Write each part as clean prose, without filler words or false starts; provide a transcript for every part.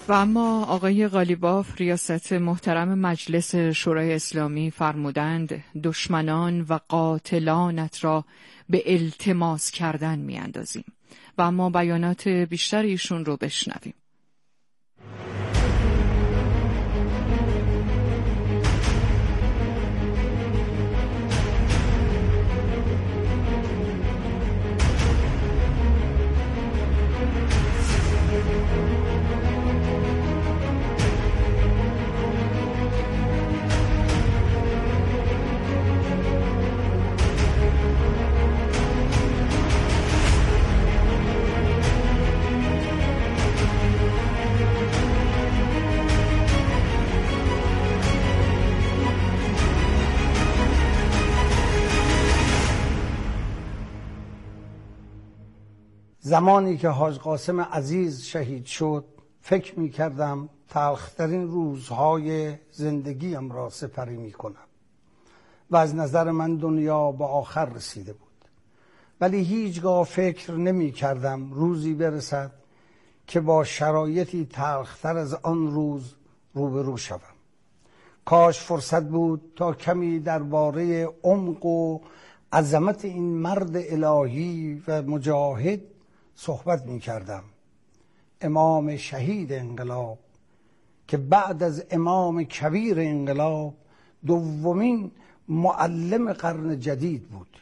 و اما آقای قالیباف ریاست محترم مجلس شورای اسلامی فرمودند دشمنان و قاتلانت را به التماس کردن میاندازیم. و اما بیانات بیشتر ایشون رو بشنویم. زمانی که حاج قاسم عزیز شهید شد فکر می کردم تلخترین روزهای زندگیم را سپری می کنم و از نظر من دنیا به آخر رسیده بود، ولی هیچگاه فکر نمی کردم روزی برسد که با شرایطی تلختر از آن روز روبرو شوم. کاش فرصت بود تا کمی درباره عمق و عظمت این مرد الهی و مجاهد صحبت می کردم. امام شهید انقلاب که بعد از امام کبیر انقلاب دومین معلم قرن جدید بود.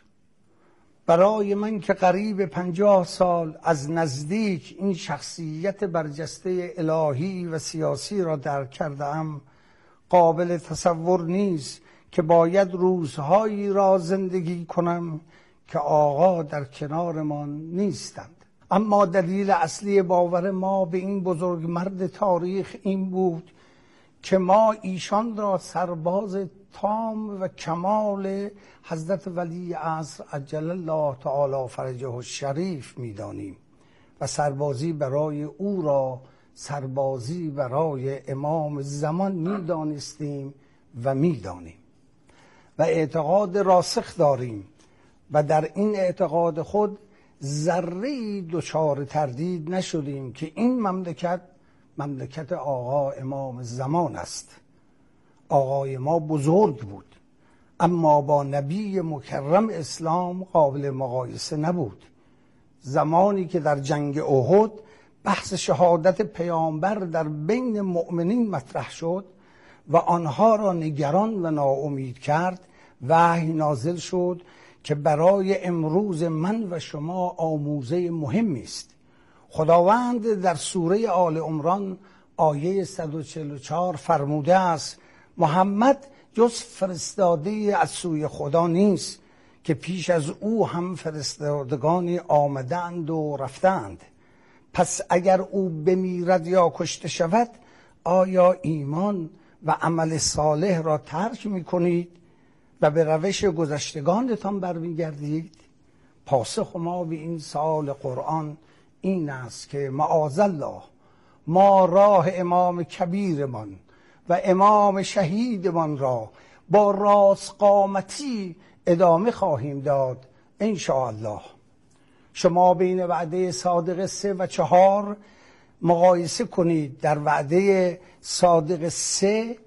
برای من که قریب 50 سال از نزدیک این شخصیت برجسته الهی و سیاسی را درک کردم، قابل تصور نیست که باید روزهایی را زندگی کنم که آقا در کنارمان نیستند. اما دلیل اصلی باور ما به این بزرگ مرد تاریخ این بود که ما ایشان را سرباز تام و کمال حضرت ولی عصر عجل الله تعالی فرجه الشریف می‌دانیم و سربازی برای او را سربازی برای امام زمان می‌دانستیم و می‌دانیم و اعتقاد راسخ داریم و در این اعتقاد خود ذره‌ای دچار تردید نشدیم که این مملکت آقا امام زمان است. آقای ما بزرگ بود اما با نبی مکرم اسلام قابل مقایسه نبود. زمانی که در جنگ احد بحث شهادت پیامبر در بین مؤمنین مطرح شد و آنها را نگران و ناامید کرد، وحی نازل شد که برای امروز من و شما آموزه مهمی است. خداوند در سوره آل عمران آیه 144 فرموده است محمد جز فرستاده از سوی خدا نیست که پیش از او هم فرستادگانی آمدند و رفتند. پس اگر او بمیرد یا کشته شود آیا ایمان و عمل صالح را ترک می‌کنید و به روش گذشتگانتان برمیگردید؟ پاسخ ما به این سوال قرآن این است که معاذالله ما راه امام کبیرمان و امام شهیدمان را با راستقامتی ادامه خواهیم داد ان شاء الله. شما بین وعده صادق 3 و 4 مقایسه کنید. در وعده صادق 3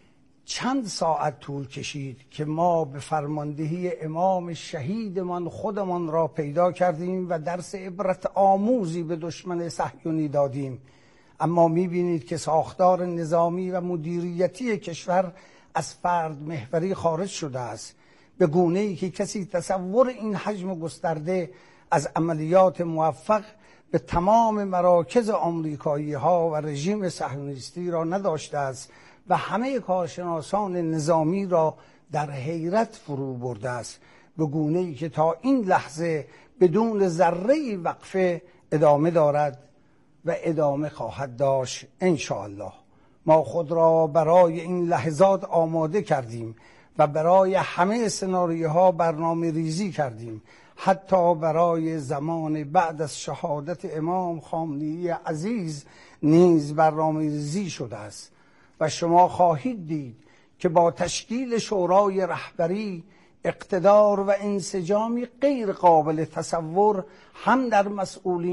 چند ساعت طول کشید که ما به فرماندهی امام شهیدمان خودمان را پیدا کردیم و درس عبرت آموزی به دشمن صهیونی دادیم. اما می‌بینید که ساختار نظامی و مدیریتی کشور از فرد محوری خارج شده است، به گونه‌ای که کسی تصور این حجم گسترده از عملیات موفق به تمام مراکز آمریکایی‌ها و رژیم صهیونیستی را نداشته است و همه کارشناسان نظامی را در حیرت فرو برده است، به گونه‌ای که تا این لحظه بدون ذره‌ای وقفه ادامه دارد و ادامه خواهد داشت ان شاء الله. ما خود را برای این لحظات آماده کردیم و برای همه سناریوها برنامه ریزی کردیم، حتی برای زمان بعد از شهادت امام خامنه‌ای عزیز نیز برنامه ریزی شده است و شما خواهید دید که با تشکیل شورای رهبری اقتدار و انسجامی غیر قابل تصور هم در مسئولین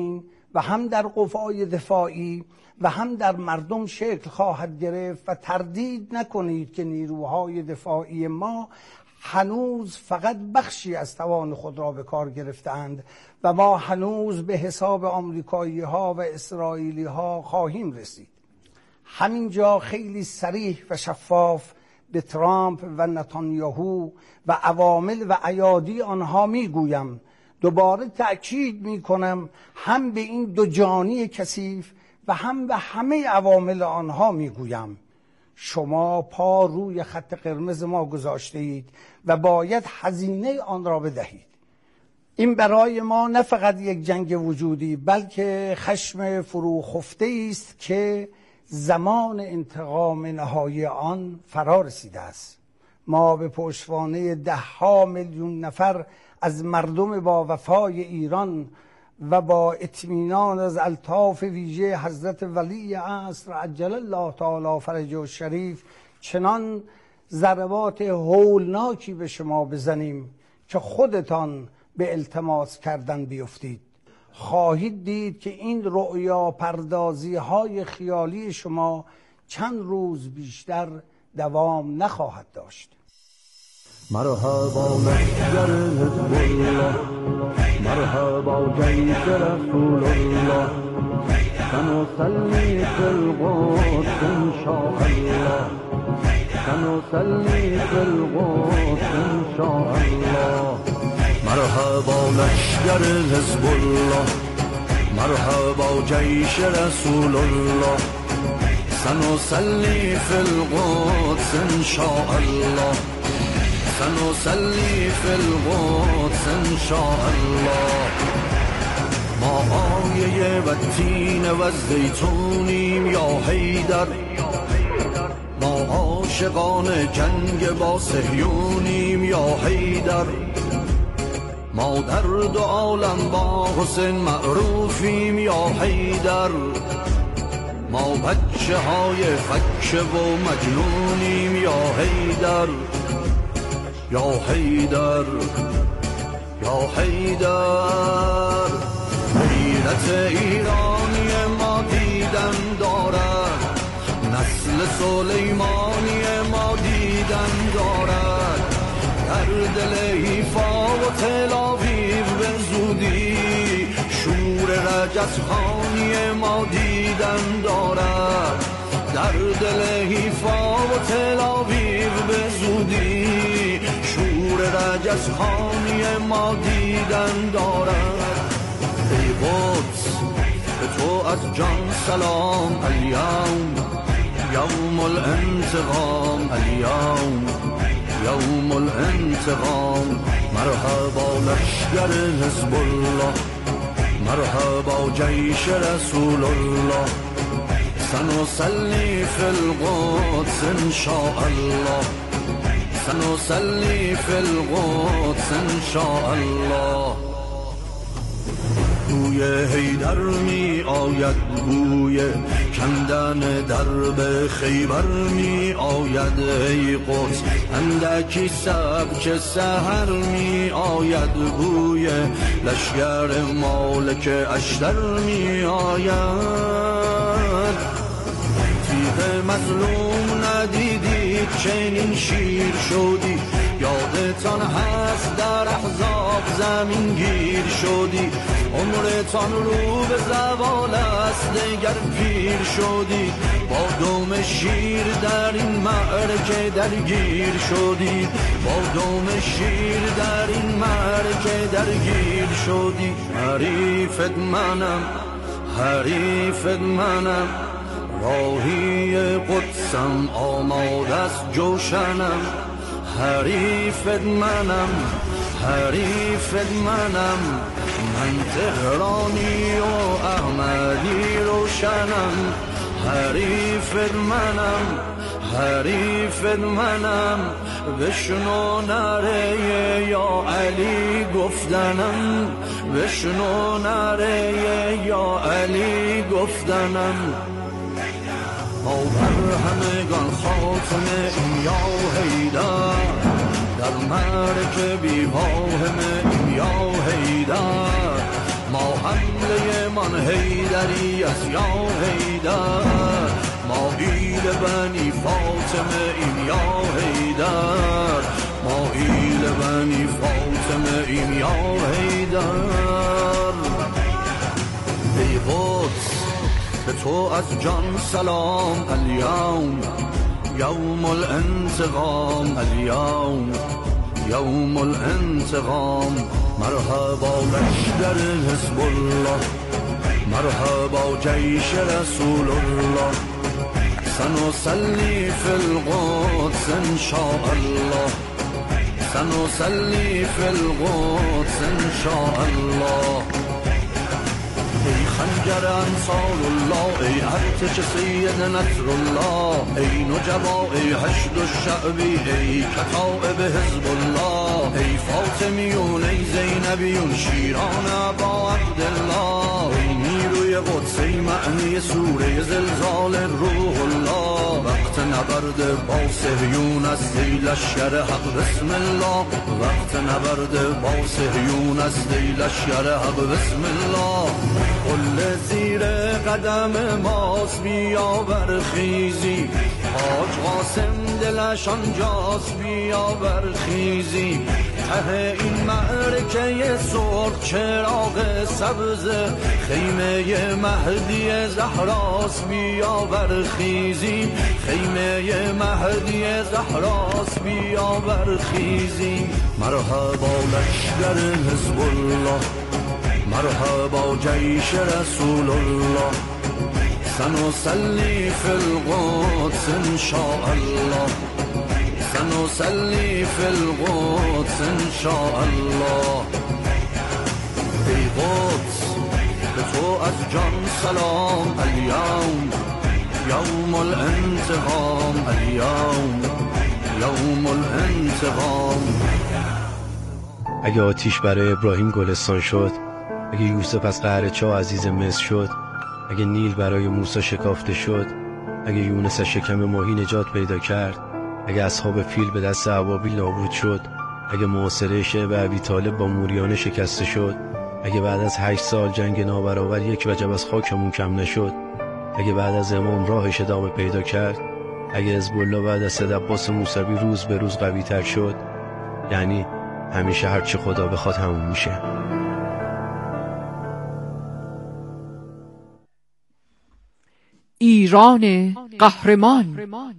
و هم در قوای دفاعی و هم در مردم شکل خواهد گرفت و تردید نکنید که نیروهای دفاعی ما هنوز فقط بخشی از توان خود را به کار گرفتند و ما هنوز به حساب آمریکایی ها و اسرائیلی ها خواهیم رسید. همینجا خیلی صریح و شفاف به ترامپ و نتانیاهو و عوامل و ایادی آنها میگویم، دوباره تأکید میکنم، هم به این دو جانی کثیف و هم به همه عوامل آنها میگویم، شما پا روی خط قرمز ما گذاشته اید و باید هزینه آن را بدهید. این برای ما نه فقط یک جنگ وجودی بلکه خشم فروخفته است که زمان انتقام نهایی آن فرا رسیده است. ما به پشتوانه 10 میلیون نفر از مردم با وفای ایران و با اطمینان از الطاف ویژه حضرت ولی عصر عجل الله تعالی فرجه الشریف چنان ضربات هولناکی به شما بزنیم که خودتان به التماس کردن بیفتید. خواهید دید که این رؤیا پردازی های خیالی شما چند روز بیشتر دوام نخواهد داشت. مرحبا لشکر حزب الله، مرحبا جیش رسول الله، سنصلي في القدس ان شاء الله، سنصلي في القدس ان شاء الله. مرحبا لشکر حزب الله، مرحبا جیش رسول الله، سنصلي في القدس ان شاء الله، سنصلي في القدس ان شاء الله. ما آیه و تین و زیتونیم یا حیدر، ما عاشقان جنگ با صهیونیم یا حیدر، ما در دو عالم با حسین معروفیم یا حیدر، ما بچه های فکه و مجنونیم یا حیدر، یا حیدر، یا حیدر. غیرت ایرانی ما دیدن دارد، نسل سلیمانی ما دیدن دارد، در دل حیفا و تل‌آویو به زودی شور رجزخانی ما دیدن دارد، در دل حیفا و تل‌آویو به زودی شور رجزخانی ما دیدن دارد. ای قدس به تو از جان سلام، الیوم یوم الانتقام، الیوم یوم الانتقام. مرحبا لشکر حزب الله، مرحبا جیش رسول الله، سنصلي في القدس ان شاء الله، سنصلي في القدس ان شاء الله. بوی حیدر می آید، بوی کندن درب خیبر می آید، ای قدس اندکی سبک سحر می آید، بوی لشگر مالک اشتر می آید. تیغ مظلوم ندیدید چنین شیر شدی، یادتان هست در احزاب زمین گیر شدی، عمرتان رو به زوال است دگر پیر شدی، با دم شیر در این معرکه درگیر شدی، با دم شیر در این معرکه درگیر شدی. حریفت منم، حریفت منم، راهی قدسم آماده است جوشنم، حریفت منم، حریفت منم، من تهرانی و احمدی روشنم، حریفت منم، حریفت منم، بشنو نره یا علی گفتنم، بشنو نره یا علی گفتنم. ما بر همگان خاتمه این یا حیدر، در مرک بی واهم این یا حیدر، ما حمله من حیدری است یا حیدر، ما ایل بنی فاطمه ایم یا حیدر، ما ایل بنی فاطمه ایم یا حیدر. ای قدس به تو از جان سلام، الیوم یوم الانتقام، الیوم یوم الانتقام. مرحبا لشکر حزب الله، مرحبا جیش رسول الله، سنصلي في القدس إن شاء الله، سنصلي في القدس إن شاء الله. ای خنجر انصار الله، ای ارتش سید نصر الله، ای نجبا، ای حشد الشعبی، ای کتائب حزب الله، ای فاطمیون، ای زینبیون، شیران ابا عبدالله، ای نیروی قدس، ای معنی سوره زلزال روح الله. وقت نبرد با صهیون است ای لشکر حق بسم الله، وقت نبرد با صهیون است ای لشکر حق بسم الله. قل زیر قدم ماست بیا برخیزی، حاج قاسم دلش آنجاست بیا برخیزی. ته این معرکه سرخ چراغ سبز، خیمه مهدی زهراست بیا برخیزی، خیمه مهدی زهراست بیا برخیزی. مرحبا لشکر حزب الله، مرحبا جیش رسول الله، سنصلي في القدس إن شاء الله، سنصلي في القدس إن شاء الله. ای قدس به تو از جان سلام، الیوم یوم الانتقام، الیوم یوم الانتقام. اگه آتیش برای ابراهیم گلستان شد، اگه یوسف از قعر چاه عزیز مصر شد، اگه نیل برای موسی شکافته شد، اگه یونس از شکم ماهی نجات پیدا کرد، اگه اصحاب فیل به دست ابابیل نابود شد، اگه محاصره شعب ابی طالب با موریانه شکسته شد، اگه بعد از 8 سال جنگ نابرابر یک وجب از خاکمون کم نشد، اگه بعد از امام راهش ادامه پیدا کرد، اگه حزب الله بعد از سید عباس موسوی روز به روز قوی تر شد، یعنی همیشه هرچی خدا بخواد همون میشه. ایران قهرمان.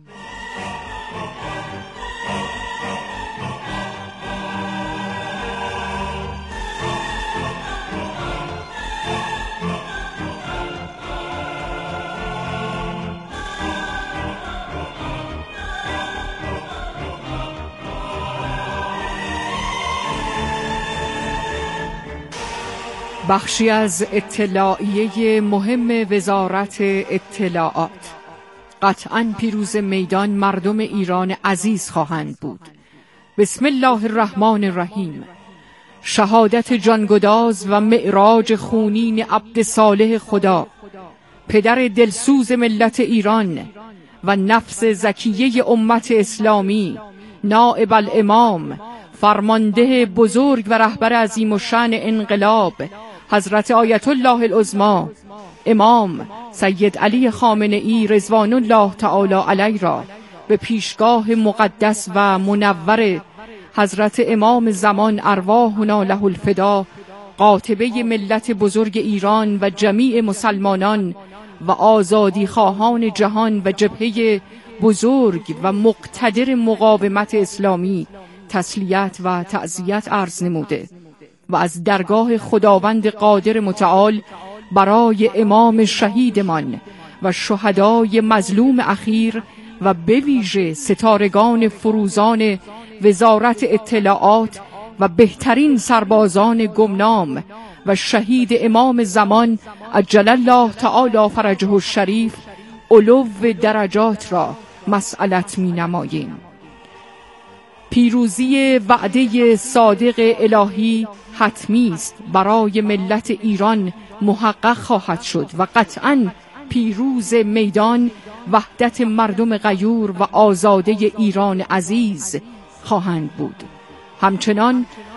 بخشی از اطلاعیه مهم وزارت اطلاعات. قطعاً پیروز میدان مردم ایران عزیز خواهند بود. بسم الله الرحمن الرحیم. شهادت جانگداز و معراج خونین عبد صالح خدا، پدر دلسوز ملت ایران و نفس زکیه امت اسلامی، نائب الامام، فرمانده بزرگ و رهبر عظیم الشأن انقلاب، حضرت آیت الله العظمی امام سید علی خامنه‌ای رضوان الله تعالی علیه را به پیشگاه مقدس و منور حضرت امام زمان ارواحنا له الفدا، قاطبه ملت بزرگ ایران و جمیع مسلمانان و آزادی خواهان جهان و جبهه بزرگ و مقتدر مقاومت اسلامی تسلیت و تعزیت عرض نموده و از درگاه خداوند قادر متعال برای امام شهیدمان و شهدای مظلوم اخیر و به ویژه ستارگان فروزان وزارت اطلاعات و بهترین سربازان گمنام و شهید امام زمان عجل الله تعالی فرجه الشریف علو درجات را مسئلت می نماییم. پیروزی وعده صادق الهی حتمی است برای ملت ایران محقق خواهد شد و قطعاً پیروز میدان وحدت مردم غیور و آزاده ایران عزیز خواهند بود. همچنان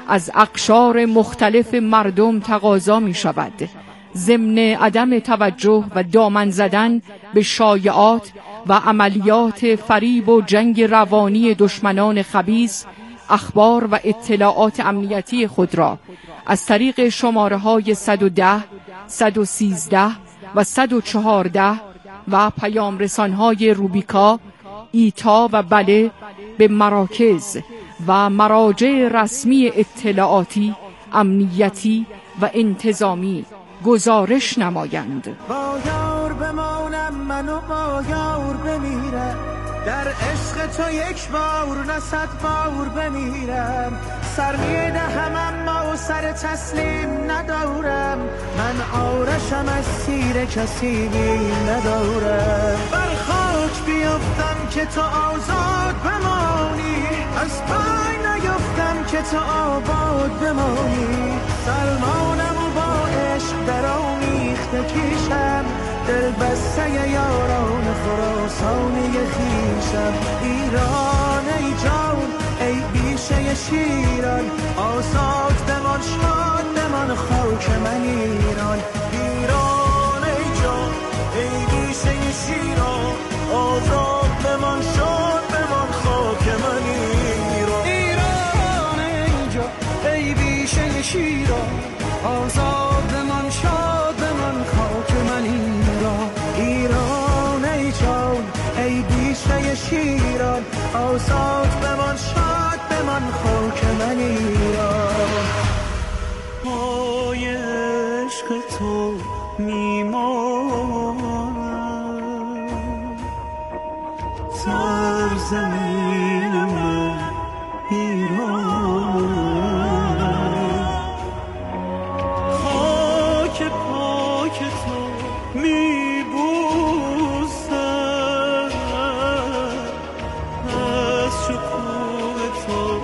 از اقشار مختلف مردم تقاضا می شود. ضمن عدم توجه و دامن زدن به شایعات و عملیات فریب و جنگ روانی دشمنان خبیث، اخبار و اطلاعات امنیتی خود را از طریق شماره‌های 110، 113 و 114 و پیامرسان‌های روبیکا، ایتا و بله به مراکز و مراجع رسمی اطلاعاتی، امنیتی و انتظامی گزارش نمایند. با یار بمانم منو با یار بمیرم، در عشق تو یک بار نه 100 بار بمیرم، سر میدهم اما سر تسلیم ندارم، من آرشم از سیر کسی بیم ندارم، بر خاک بیفتم که تو آزاد بمانی، از پای نیفتم که تو آباد بمانی، سلمانم و با عشق در آمیخته کیشم، دل بسته یاران خراسانی خیشم، ایران ای جان ای بیشه شیران، آزاد بمان شاد بمان خاک من ایران، ایران ای جان ای بیشه شیران، آزاد بمان شاد بمان خاک من ایران، ایران ای جان ای بیشه شیران، آزاد بمان شاد بمان خاک من ایران، ایران ای جان ای بیشه شیران، آزاد بمان شاد بمان خاک من ایران، پای عشق تو میمانم سرزمین من ایران، خاک پاک تو میبوسم، از شکوه تو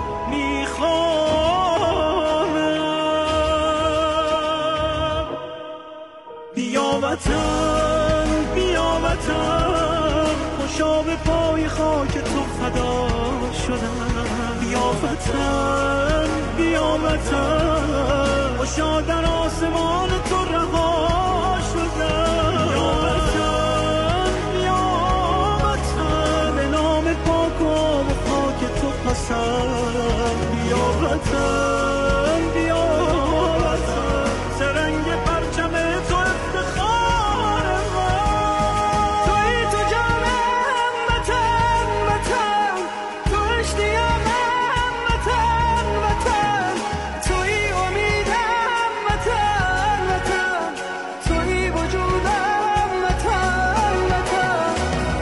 میخوانم، بیا وطن بیا وطن، خوشا به پای خاک تو فدا شدم، بیا وطن بیا وطن، خوشا در آسمان تو رها شدم، بیا وطن بیا وطن، به نام پاک و خاک تو پسند، بیا وطن بیا وطن، سرنگ پرچم تو افتخار من، توی تو جانم وطن وطن، تو اشتیاقم وطن وطن، توی امیدم وطن وطن، توی وجودم وطن وطن،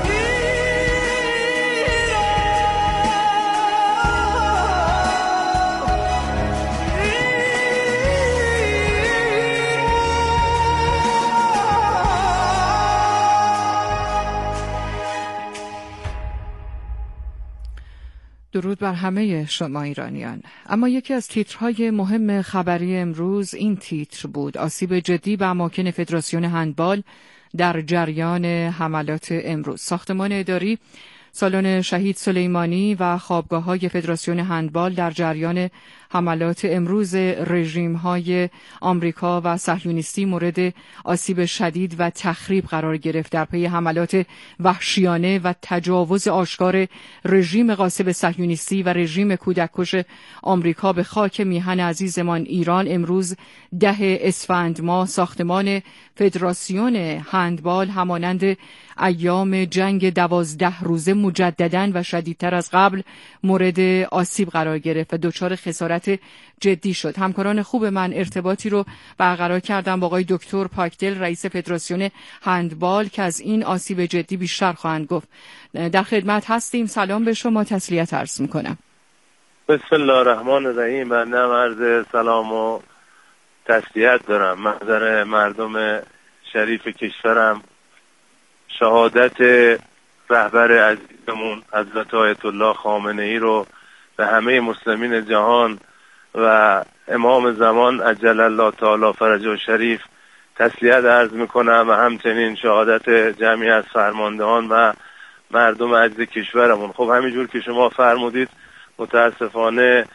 درود بر همه شما ایرانیان. اما یکی از تیترهای مهم خبری امروز این تیتر بود: آسیب جدی به اماکن فدراسیون هندبال در جریان حملات امروز. ساختمان اداری، سالن شهید سلیمانی و خوابگاه‌های فدراسیون هندبال در جریان حملات امروز رژیم‌های آمریکا و صهیونیستی مورد آسیب شدید و تخریب قرار گرفت در پی حملات وحشیانه و تجاوز آشکار رژیم غاصب صهیونیستی و رژیم کودککش آمریکا به خاک میهن عزیزمان ایران. امروز 10 اسفند ماه ساختمان فدراسیون هندبال همانند ایام جنگ 12 روزه مجدداً و شدیدتر از قبل مورد آسیب قرار گرفت و دچار خسارت جدی شد. همکاران خوب من ارتباطی رو برقرار کردن با آقای دکتر پاکدل، رئیس فدراسیون هندبال، که از این آسیب جدی بیشتر خواهند گفت. در خدمت هستیم. سلام به شما، تسلیت عرض میکنم. بسم الله الرحمن الرحیم. من عرض سلام و تسلیت دارم. منظر مردم شریف کشورم شهادت رهبر عزیزمون حضرت آیت الله خامنه ای رو به همه مسلمین جهان و امام زمان عجل الله تعالی فرجه شریف تسلیت عرض میکنم و همچنین شهادت جمعی از فرماندهان و مردم عزیز کشورمون. خب همینجور که شما فرمودید متاسفانه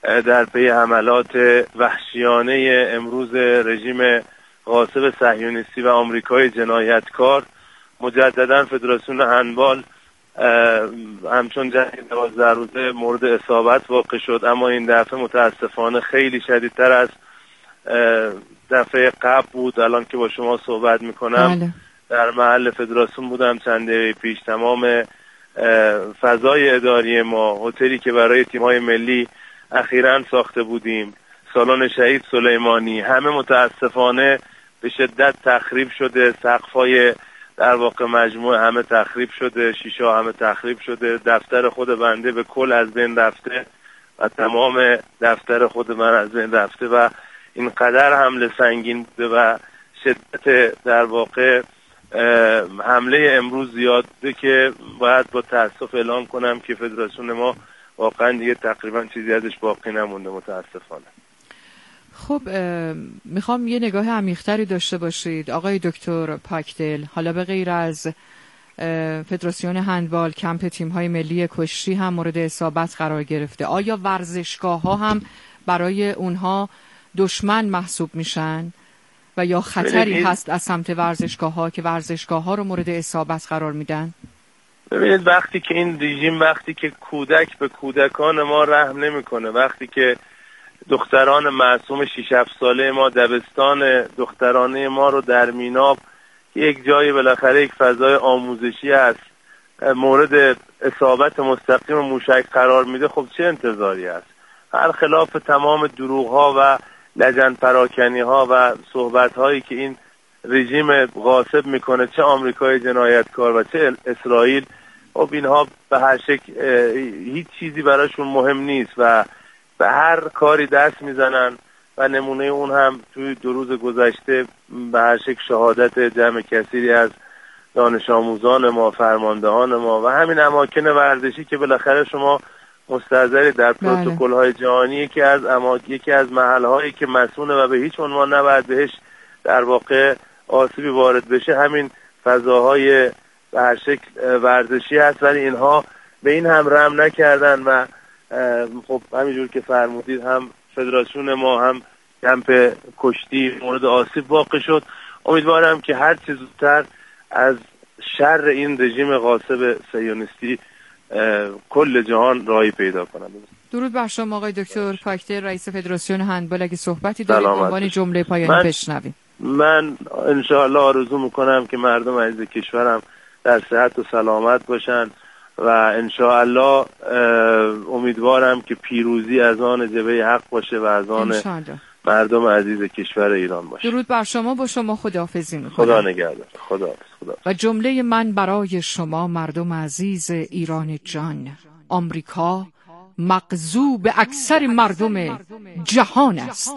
در پی حملات وحشیانه امروز رژیم غاصب صهیونیستی و آمریکای جنایتکار، مجددا فدراسیون هندبال همچون جنگ 12 روزه مورد اصابت واقع شد، اما این دفعه متاسفانه خیلی شدیدتر از دفعه قبل بود. الان که با شما صحبت میکنم در محل فدراسیون بودم چند دقیقه پیش. تمام فضای اداری ما، هتلی که برای تیم‌های ملی اخیراً ساخته بودیم، سالن شهید سلیمانی، همه متاسفانه به شدت تخریب شده. سقف‌های در واقع مجموعه همه تخریب شده، شیشه همه تخریب شده، دفتر خود بنده به کل از بین رفته و تمام دفتر خود من از بین رفته و اینقدر حمله سنگین بوده و شدت در واقع حمله امروز زیاد بوده که باید با تأسف اعلام کنم که فدراسیون ما واقعا دیگه تقریبا چیزی ازش باقی نمونده متاسفانه. خب میخوام یه نگاه عمیق‌تری داشته باشید آقای دکتر پاکدل. حالا به غیر از فدراسیون هندبال، کمپ تیم‌های ملی کشتی هم مورد اصابت قرار گرفته. آیا ورزشگاه‌ها هم برای اونها دشمن محسوب میشن و یا خطری هست از سمت ورزشگاه‌ها که ورزشگاه‌ها رو مورد اصابت قرار میدن؟ ببینید وقتی که این رژیم، وقتی که کودک به کودکان ما رحم نمیکنه، وقتی که دختران معصوم 6-7 ساله ما، دبستان دخترانه ما رو در میناب یک جایی بالاخره یک فضای آموزشی است مورد اصابت مستقیم موشک قرار میده، خب چه انتظاری است؟ خلاف تمام دروغ‌ها و لجن پراکنی‌ها و صحبت‌هایی که این رژیم غاصب میکنه، چه آمریکای جنایتکار و چه اسرائیل، خب اینها به هر شکل هیچ چیزی براشون مهم نیست و به هر کاری دست میزنن و نمونه اون هم توی 2 روز گذشته به هر شکل شهادت جمع کثیری از دانش آموزان ما، فرماندهان ما و همین اماکن ورزشی که بالاخره شما مستحضری در پروتکل‌های جهانی یکی از محل‌هایی که مسئول و به هیچ عنوان نباید بهش در واقع آسیبی وارد بشه همین فضاهای به هر شکل ورزشی هست، ولی اینها به این هم رحم نکردن و خب همینجور که فرمودید هم فدراسیون ما هم کمپ کشتی مورد آسیب واقع شد. امیدوارم که هر چه زودتر از شر این رژیم غاصب صهیونیستی کل جهان راهی پیدا کنند. درود بر شما آقای دکتر پاکدل، رئیس فدراسیون هندبال. اگه صحبتی دارید عنوان جمله پایانی بشنویم. من انشاءالله آرزو میکنم که مردم عزیز کشورم در صحت و سلامت باشن و انشاءالله امیدوارم که پیروزی از آن جبهه حق باشه و از آن مردم عزیز کشور ایران باشه. درود بر شما، با شما خداحافظی میکنم. خدا نگهدار. خدا. و جمله من برای شما مردم عزیز ایران جان، آمریکا مغضوب اکثر مردم جهان است.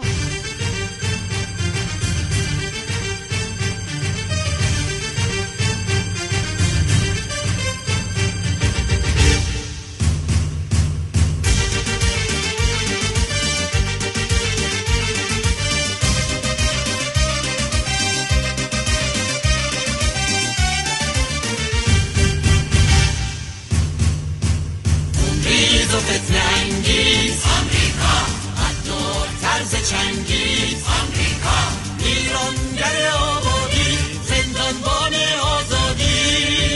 آمریکا حتی طرز چنگیز، آمریکا ایرانگر آبادی، زندانبان آزادی،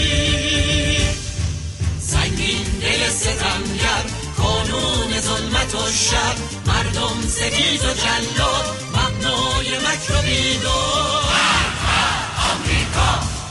سنگین دل ستمگر، قانون ظلمت و شر، مردم ستیز و جلاد، مبنای مکر و بیدار، آمریکا.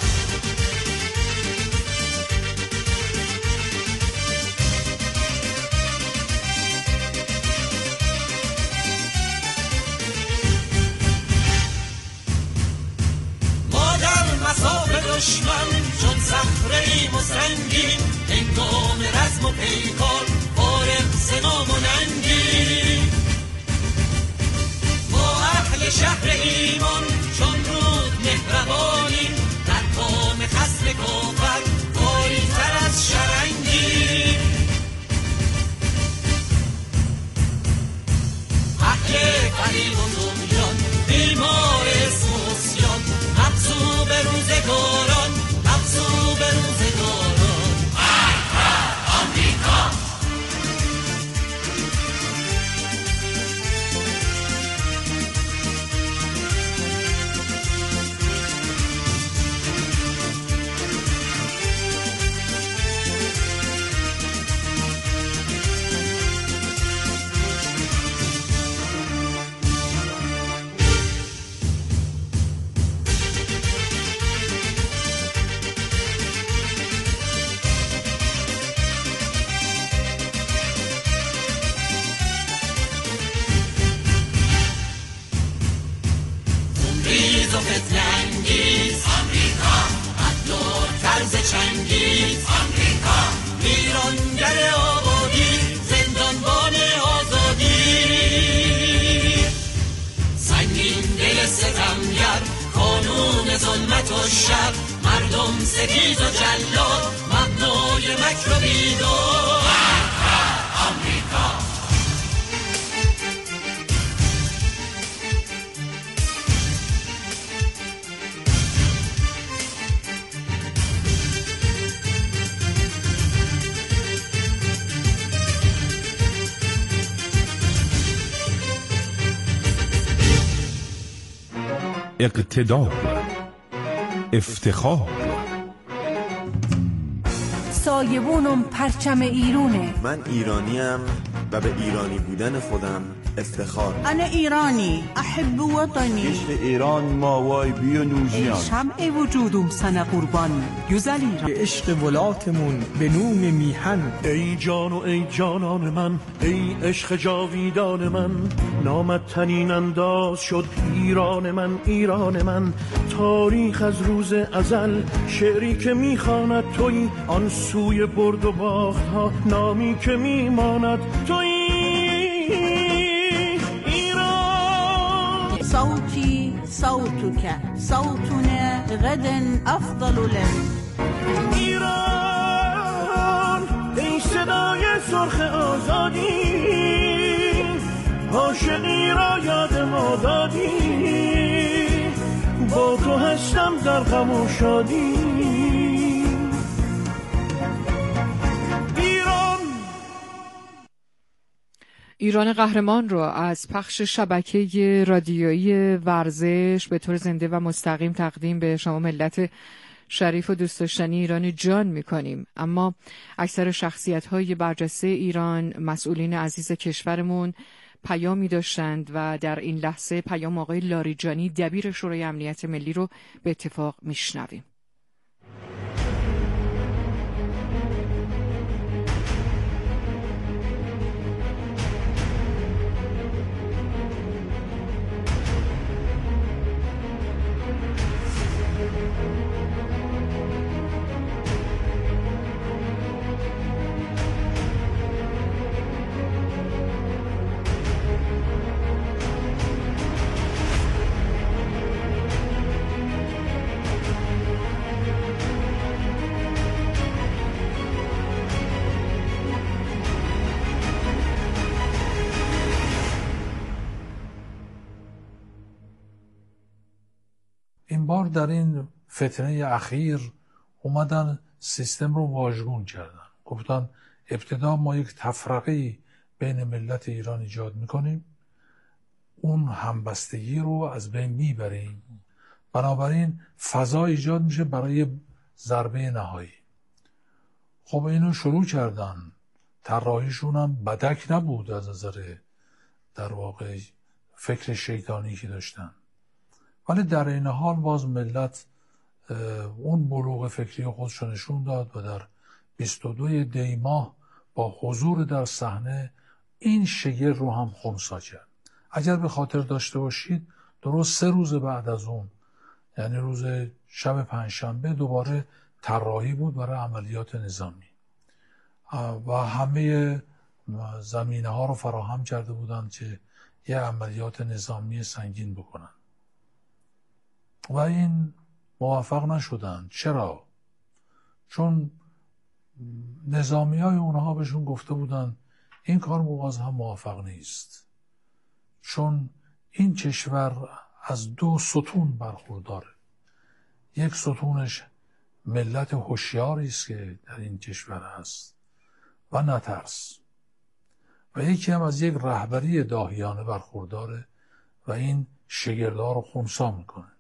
دشمن چون صخره‌ایم و سنگین، هنگام رزم و پیکار فارغ ز نام و ننگین، ما اهل شهر ایمان چون رود مهربانیم، در کام خصم کافر کاری‌تر از شرنگیم، اهل فریب و طغیان، بیمار اسم و عصیان، مغصوب روزگاران، مغصوب روزگاران، آمریکا. و شر، مردم ستیز و جلاد، مبنای مکر و بیداد. آمریکا اقتدار، افتخار، سایبونم پرچم ایرونه. من ایرانیم و به ایرانی بودن خودم افتخار. انا ایرانی احب وطنی. عشق ایران ماوای بیو نوجیان. شمع وجودم سنه قربان گزلی را. عشق ولاتمون به نوم میهن. ای جان و ای جانان من، ای عشق جاویدان من، نامت تنین انداز شد ایران من، ایران من. تاریخ از روز ازل شعری که میخواند تویی، آن سوی برد و باخت ها نامی که میماند تویی. صوتي صوتك صوتنا غدا أفضل لنا. ایران ای صدای سرخ آزادی، عاشقی را یاد ما دادی، با تو هستم در غم و شادی. ایران قهرمان رو از پخش شبکه رادیویی ورزش به طور زنده و مستقیم تقدیم به شما ملت شریف و دوست داشتنی ایران جان می‌کنیم. اما اکثر شخصیت‌های برجسته ایران، مسئولین عزیز کشورمون پیامی داشتند و در این لحظه پیام آقای لاریجانی دبیر شورای امنیت ملی رو به اتفاق میشنویم. این بار در این فتنه اخیر اومدن سیستم رو واژگون کردن. گفتن ابتدا ما یک تفرقه بین ملت ایران ایجاد میکنیم، اون همبستگی رو از بین میبریم، بنابراین فضا ایجاد میشه برای ضربه نهایی. خب اینو شروع کردن، طراحیشون هم بدک نبود از نظر در واقع فکر شیطانی که داشتن، ولی در این حال باز ملت اون بلوغ فکری خودش رو نشون داد و در 22 دی ماه با حضور در صحنه این شگل رو هم خنثی کرد. اگر به خاطر داشته باشید درست 3 روز بعد از اون، یعنی روز شب پنجشنبه، دوباره طراحی بود برای عملیات نظامی و همه زمینه ها رو فراهم کرده بودند که یه عملیات نظامی سنگین بکنن و این موفق نشدن. چرا؟ چون نظامی های اونها بهشون گفته بودن این کار باز هم موفق نیست، چون این کشور از 2 ستون برخورداره. یک ستونش ملت هوشیاری است که در این کشور هست و نترس، و یکی هم از یک رهبری داهیانه برخورداره و این شگردها رو خنثی میکنه.